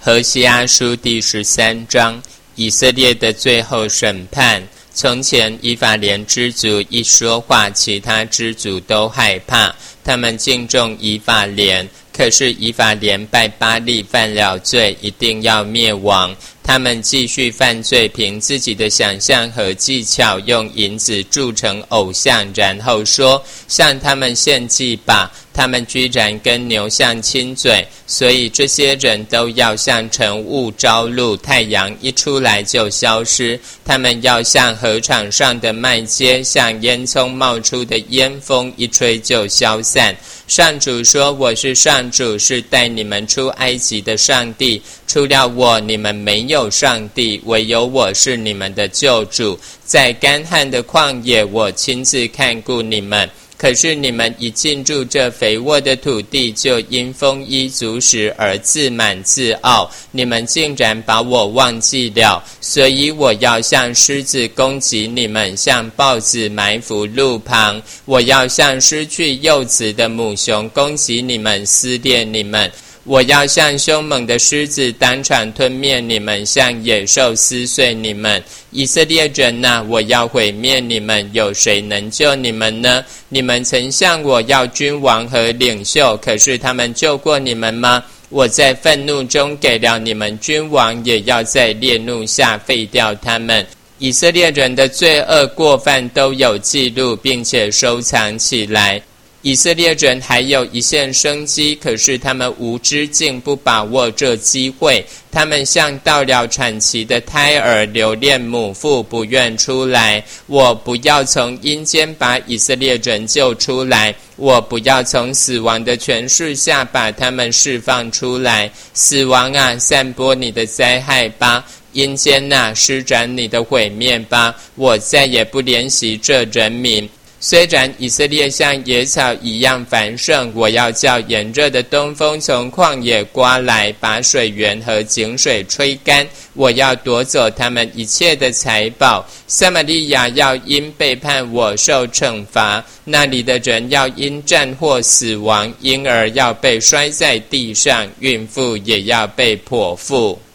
何西阿书第13章，以色列的最后审判。从前以法莲支族一说话，其他支族都害怕，他们敬重以法莲。可是以法莲拜巴力犯了罪，一定要灭亡。他们继续犯罪，凭自己的想象和技巧，用银子铸成偶像，然后说向他们献祭吧。他们居然跟牛象亲嘴，所以这些人都要像晨雾朝露，太阳一出来就消失。他们要像禾场上的麦秸，像烟囱冒出的烟风，一吹就消散。上主说，我是上主，是带你们出埃及的上帝，除了我你们没有上帝，唯有我是你们的救主。在干旱的旷野，我亲自看顾你们。可是你们一进入这肥沃的土地，就因丰衣足食而自满自傲，你们竟然把我忘记了。所以我要像狮子攻击你们，像豹子埋伏路旁。我要像失去幼子的母熊攻击你们，撕裂你们。我要像凶猛的狮子当场吞灭你们，像野兽撕碎你们。以色列人啊，我要毁灭你们，有谁能救你们呢？你们曾向我要君王和领袖，可是他们救过你们吗？我在愤怒中给了你们君王，也要在烈怒下废掉他们。以色列人的罪恶过犯都有记录，并且收藏起来。以色列人还有一线生机，可是他们无知，竟不把握这机会。他们像到了产期的胎儿，留恋母腹，不愿出来。我不要从阴间把以色列人救出来，我不要从死亡的权势下把他们释放出来。死亡啊，散播你的灾害吧！阴间啊，施展你的毁灭吧！我再也不怜惜这人民。虽然以色列像野草一样繁盛，我要叫炎热的东风从旷野刮来，把水源和井水吹干。我要夺走他们一切的财宝。撒玛利亚要因背叛我受惩罚，那里的人要因战祸死亡，婴儿要被摔在地上，孕妇也要被剖腹。